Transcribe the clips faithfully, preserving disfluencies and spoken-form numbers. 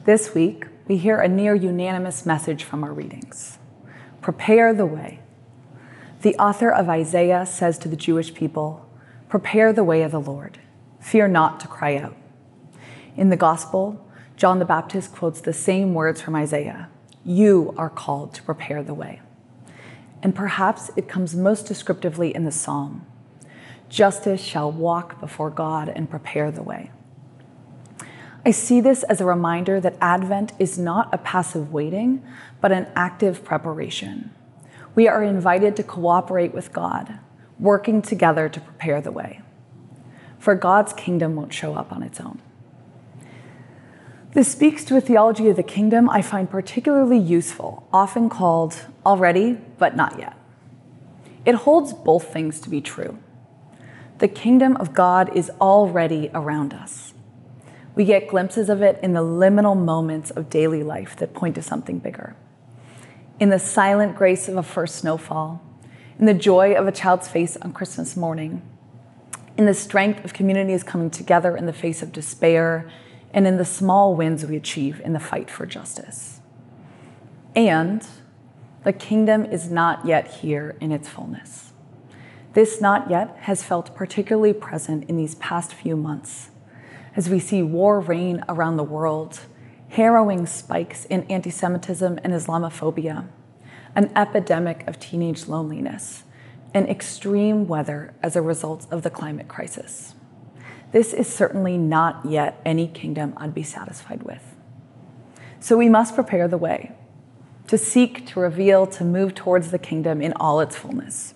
This week, we hear a near unanimous message from our readings. Prepare the way. The author of Isaiah says to the Jewish people, "Prepare the way of the Lord. Fear not to cry out." In the Gospel, John the Baptist quotes the same words from Isaiah. You are called to prepare the way. And perhaps it comes most descriptively in the Psalm. Justice shall walk before God and prepare the way. I see this as a reminder that Advent is not a passive waiting, but an active preparation. We are invited to cooperate with God, working together to prepare the way. For God's kingdom won't show up on its own. This speaks to a theology of the kingdom I find particularly useful, often called already, but not yet. It holds both things to be true. The kingdom of God is already around us. We get glimpses of it in the liminal moments of daily life that point to something bigger. In the silent grace of a first snowfall, in the joy of a child's face on Christmas morning, in the strength of communities coming together in the face of despair, and in the small wins we achieve in the fight for justice. And the kingdom is not yet here in its fullness. This not yet has felt particularly present in these past few months, as we see war reign around the world, harrowing spikes in anti-Semitism and Islamophobia, an epidemic of teenage loneliness, and extreme weather as a result of the climate crisis. This is certainly not yet any kingdom I'd be satisfied with. So we must prepare the way, to seek, to reveal, to move towards the kingdom in all its fullness.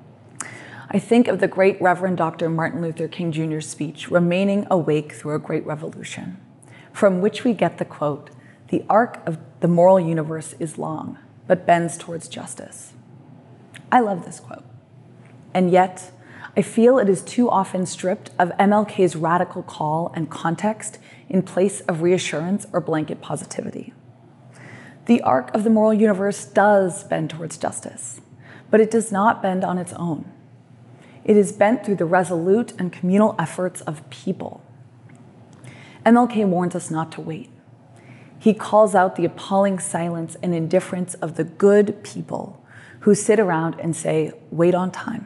I think of the great Reverend Doctor Martin Luther King Junior's speech, Remaining Awake Through a Great Revolution, from which we get the quote, "The arc of the moral universe is long, but bends towards justice." I love this quote. And yet, I feel it is too often stripped of M L K's radical call and context in place of reassurance or blanket positivity. The arc of the moral universe does bend towards justice, but it does not bend on its own. It is bent through the resolute and communal efforts of people. M L K warns us not to wait. He calls out the appalling silence and indifference of the good people who sit around and say, wait on time.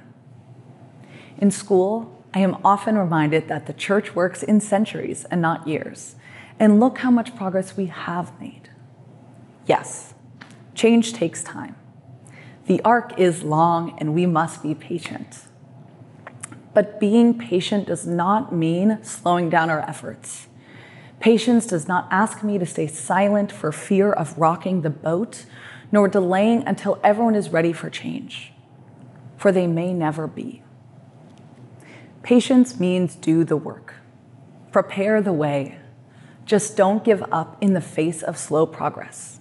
In school, I am often reminded that the church works in centuries and not years. And look how much progress we have made. Yes, change takes time. The arc is long and we must be patient. But being patient does not mean slowing down our efforts. Patience does not ask me to stay silent for fear of rocking the boat, nor delaying until everyone is ready for change, for they may never be. Patience means do the work. Prepare the way. Just don't give up in the face of slow progress.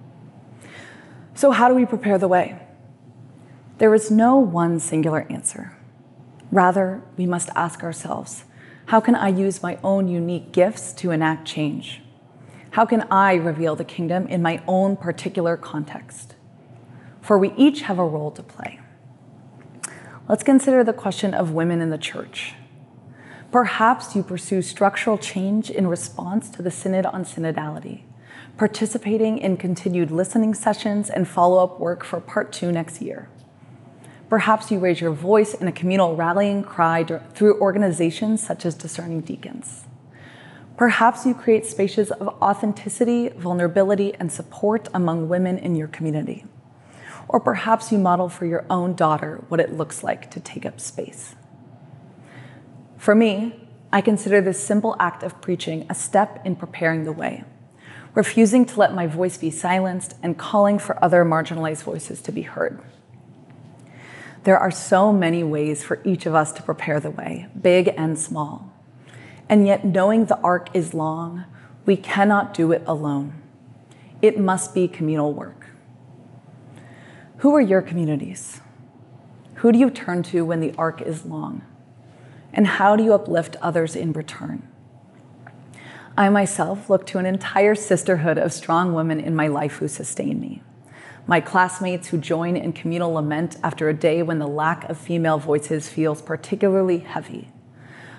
So how do we prepare the way? There is no one singular answer. Rather, we must ask ourselves, how can I use my own unique gifts to enact change? How can I reveal the kingdom in my own particular context? For we each have a role to play. Let's consider the question of women in the church. Perhaps you pursue structural change in response to the Synod on Synodality, participating in continued listening sessions and follow-up work for part two next year. Perhaps you raise your voice in a communal rallying cry through organizations such as Discerning Deacons. Perhaps you create spaces of authenticity, vulnerability, and support among women in your community. Or perhaps you model for your own daughter what it looks like to take up space. For me, I consider this simple act of preaching a step in preparing the way, refusing to let my voice be silenced and calling for other marginalized voices to be heard. There are so many ways for each of us to prepare the way, big and small. And yet, knowing the arc is long, we cannot do it alone. It must be communal work. Who are your communities? Who do you turn to when the arc is long? And how do you uplift others in return? I myself look to an entire sisterhood of strong women in my life who sustain me. My classmates who join in communal lament after a day when the lack of female voices feels particularly heavy.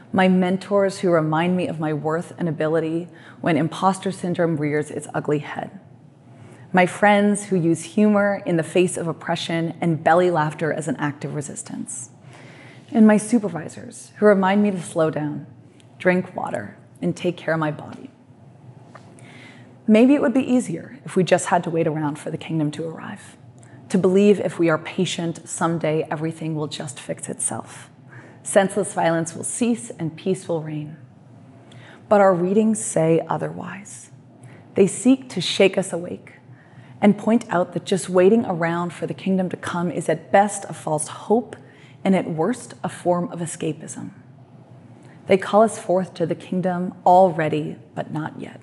my mentors who remind me of my worth and ability when imposter syndrome rears its ugly head, my friends who use humor in the face of oppression and belly laughter as an act of resistance, and my supervisors who remind me to slow down, drink water, and take care of my body. Maybe it would be easier if we just had to wait around for the kingdom to arrive, to believe if we are patient, someday everything will just fix itself. Senseless violence will cease and peace will reign. But our readings say otherwise. They seek to shake us awake and point out that just waiting around for the kingdom to come is at best a false hope and at worst a form of escapism. They call us forth to the kingdom already, but not yet.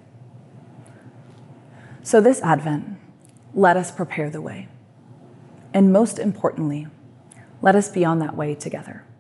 So this Advent, let us prepare the way. And most importantly, let us be on that way together.